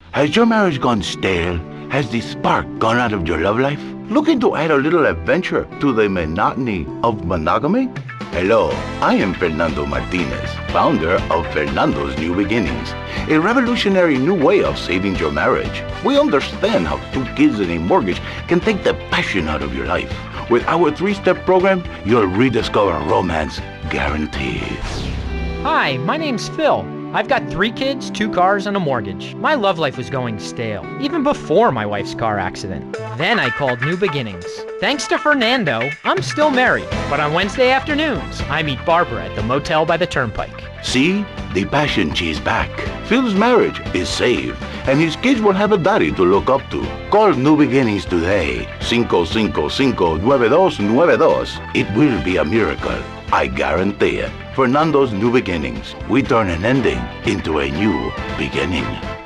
Has your marriage gone stale? Has the spark gone out of your love life? Looking to add a little adventure to the monotony of monogamy? Hello, I am Fernando Martinez, founder of Fernando's New Beginnings, a revolutionary new way of saving your marriage. We understand how 2 kids and a mortgage can take the passion out of your life. With our 3-step program, you'll rediscover romance guaranteed. Hi, my name's Phil. I've got 3 kids, 2 cars, and a mortgage. My love life was going stale, even before my wife's car accident. Then I called New Beginnings. Thanks to Fernando, I'm still married. But on Wednesday afternoons, I meet Barbara at the motel by the turnpike. See, the passion she's back. Phil's marriage is saved, and his kids will have a daddy to look up to. Call New Beginnings today. 555-9292. It will be a miracle. I guarantee it. Fernando's New Beginnings. We turn an ending into a new beginning.